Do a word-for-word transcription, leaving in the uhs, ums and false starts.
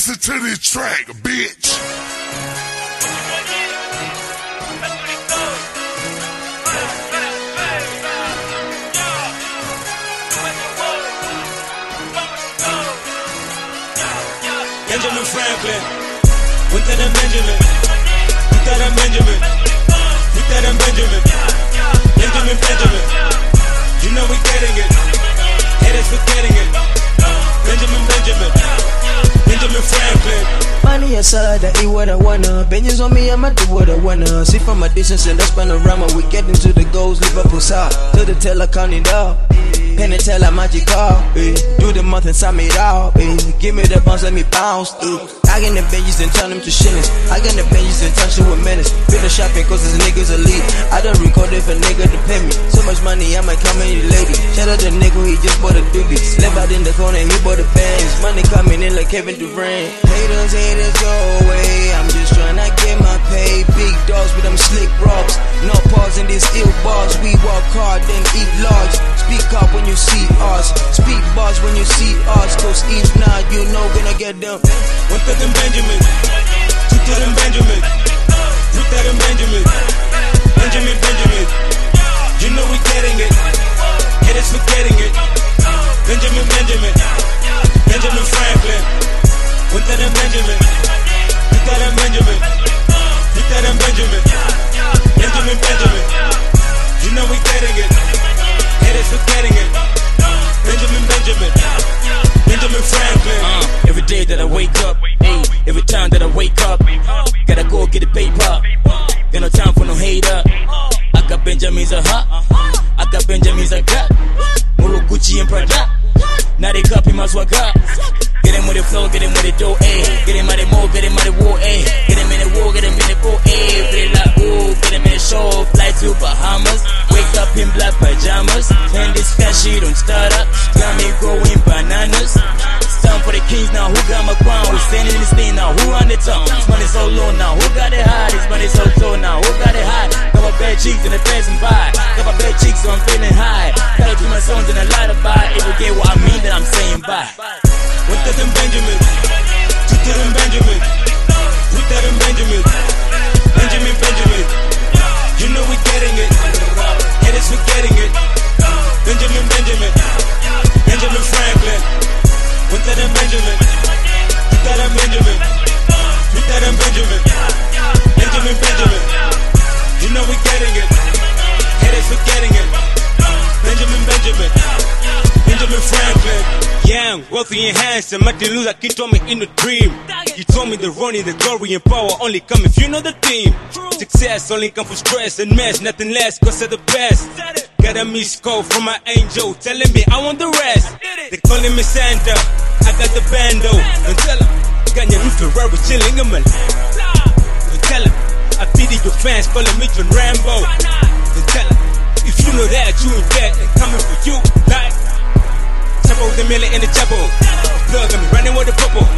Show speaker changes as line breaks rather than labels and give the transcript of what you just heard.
Listen to this track, bitch.
Benjamin Franklin, with that and Benjamin, with that and Benjamin, with that and Benjamin, Benjamin, Benjamin. You know we getting it, haters forgetting it. Benjamin, Benjamin, Benjamin Franklin.
Money aside, I eat what I wanna. Benjins on me, I'ma do what I wanna. See from a distance and that's panorama. We get into the goals, Liverpool side. To the teller, count it up. Penn and teller, magic car. Eh. Do the month and sum it out. Eh. Give me the bounce, let me bounce. Eh. I get the Benjis and turn them to shillings. I get the Benjis and touch it with minutes. Been a shopping cause this nigga's elite. I don't record if a nigga to pay me. So much money, I might come in you lady. Shout out the nigga, he just bought a doobie. Slept out in the corner, he bought a bands. Money coming in like Kevin Durant. Haters, haters, go away. I'm just tryna get my pay. Big dogs with them slick rocks. No pause in these ill bars. We walk hard, then eat large. Speak up when you see us. Speak bars when you see us. Cause if not, you know gonna get them.
One to them Benjamin, two to them Benjamin, three to them Benjamin, Benjamin, Benjamin. You know we getting it, haters forgetting it. Benjamin, Benjamin, Benjamin Franklin. One to them Benjamin, two to them Benjamin, three to them Benjamin, Benjamin, Benjamin. You know we getting it, haters forgetting it. Benjamin, Benjamin, Benjamin Franklin. Uh, every day that I wake up, hey, every time that I wake up, gotta go get the paper. Got no time for no hater. I got Benjamins a hot, I got Benjamins a got. Moro Gucci and Prada. Now they copy my swagger. Get him with the flow, get him with the dough, ayy. Get him out the mall, get him out the war, ayy. Get him in the war, get him in the boat, ayy. Get it like, ooh, get him in the show. Fly to Bahamas, wake up in black pajamas. And this fat shit don't start up. Got me going bananas. It's time for the kings now, who got my crown? Who's standing in this thing now, who on the top? This money so low now, who got it high? This money so low now, who got it high? Got my bad cheeks and the fans and buy. Got my bad cheeks so I'm feeling high. Gotta do my songs and a lot of buy. If you get what I mean, then I'm saying bye. One to them Benjamin, two to them Benjamin, three to them Benjamin, Benjamin, Benjamin. You know we getting it, haters forgetting it. Benjamin, Benjamin, Benjamin Franklin. One to them Benjamin, two to them Benjamin, three to them Benjamin, Benjamin, Benjamin. You know we getting it, haters forgetting it. Benjamin, Benjamin, Benjamin Franklin. Young, wealthy and handsome, Martin Luther King told me in a dream. He told me the running, the glory and power only come if you know the theme. Success only come from stress and mess, nothing less, cause of the best. Got a missed call from my angel, telling me I want the rest. They calling me Santa, I got the bando. Don't tell them, got your roof Ferrari chilling a man. Don't tell them, I pity your fans calling me John Rambo. Don't tell them, if you know that you ain't dead, they coming for you, like Chapel, the million in the chapel. Plug, I'm running with the purple.